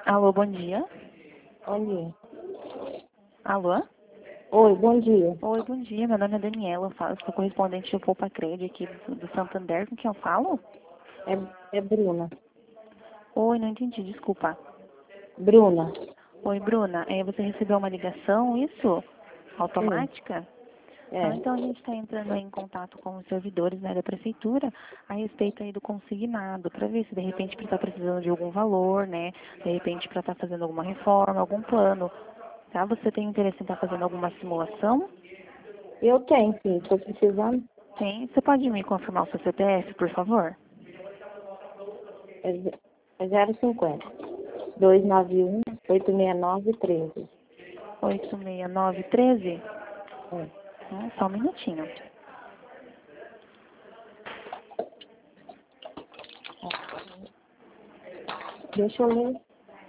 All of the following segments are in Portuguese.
Alô, bom dia. Bom dia. Alô? Oi, bom dia. Oi, bom dia. Meu nome é Daniela. Eu sou correspondente do Poupa Crede aqui do Santander. Com quem eu falo? É Bruna. Oi, não entendi, desculpa. Bruna. Oi, Bruna. Você recebeu uma ligação, isso? Sim. Automática? É. Então a gente está entrando aí em contato com os servidores, né, da prefeitura a respeito aí do consignado, para ver se de repente está precisando de algum valor, né? De repente para estar fazendo alguma reforma, algum plano. Tá? Você tem interesse em estar fazendo alguma simulação? Eu tenho, sim. Estou precisando. Tem. Você pode me confirmar o seu CPF, por favor? É 050 291 869 13. 86913? É. Só um minutinho. Deixa eu ler.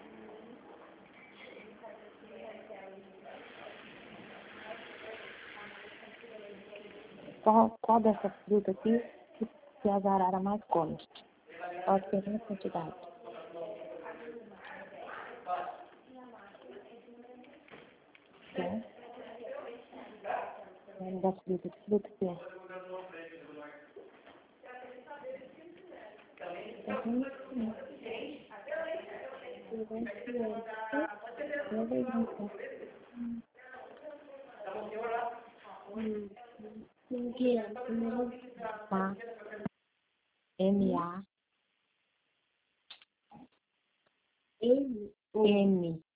Qual dessa fruta aqui que as araras mais comem? Pode ser uma quantidade. Tá? O nome da fruta. Que fruta que é? Tá vendo? A M A N